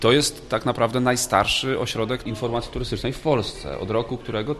To jest tak naprawdę najstarszy ośrodek informacji turystycznej w Polsce, od roku którego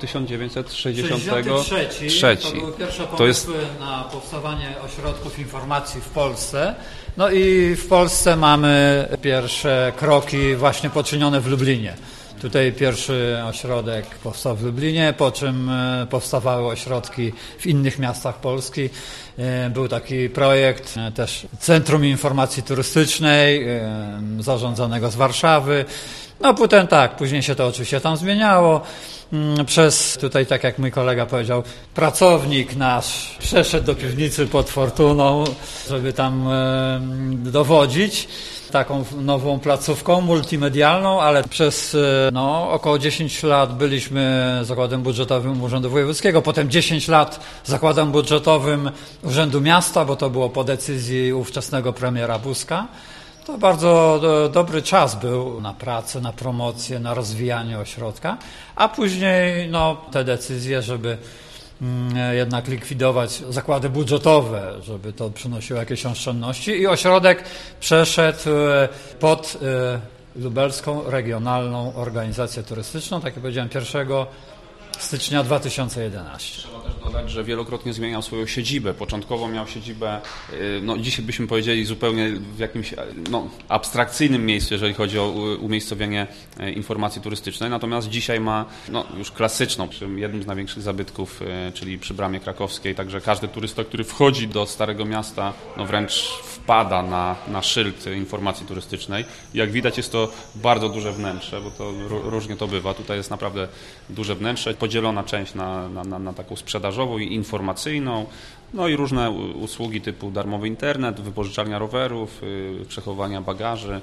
1963. To były pierwsze pomysły na powstawanie ośrodków informacji w Polsce. No i w Polsce mamy pierwsze kroki właśnie poczynione w Lublinie. Tutaj pierwszy ośrodek powstał w Lublinie, po czym powstawały ośrodki w innych miastach Polski. Był taki projekt też Centrum Informacji Turystycznej zarządzanego z Warszawy. No później się to oczywiście tam zmieniało. Przez tutaj, tak jak mój kolega powiedział, pracownik nasz przeszedł do piwnicy pod Fortuną, żeby tam dowodzić taką nową placówką multimedialną, ale przez około 10 lat byliśmy Zakładem Budżetowym Urzędu Wojewódzkiego, potem 10 lat Zakładem Budżetowym Urzędu Miasta, bo to było po decyzji ówczesnego premiera Buzka. To bardzo dobry czas był na pracę, na promocję, na rozwijanie ośrodka, a później te decyzje, żeby jednak likwidować zakłady budżetowe, żeby to przynosiło jakieś oszczędności i ośrodek przeszedł pod Lubelską Regionalną Organizację Turystyczną, tak jak powiedziałem, 1 stycznia 2011. Trzeba też dodać, że wielokrotnie zmieniał swoją siedzibę. Początkowo miał siedzibę, dzisiaj byśmy powiedzieli zupełnie w jakimś abstrakcyjnym miejscu, jeżeli chodzi o umiejscowienie informacji turystycznej. Natomiast dzisiaj ma już klasyczną, jednym z największych zabytków, czyli przy Bramie Krakowskiej. Także każdy turysta, który wchodzi do Starego Miasta, wręcz wpada na szyld informacji turystycznej. Jak widać, jest to bardzo duże wnętrze, bo to różnie to bywa. Tutaj jest naprawdę duże wnętrze, podzielona część na taką sprzedażową i informacyjną, i różne usługi typu darmowy internet, wypożyczalnia rowerów, przechowywania bagaży.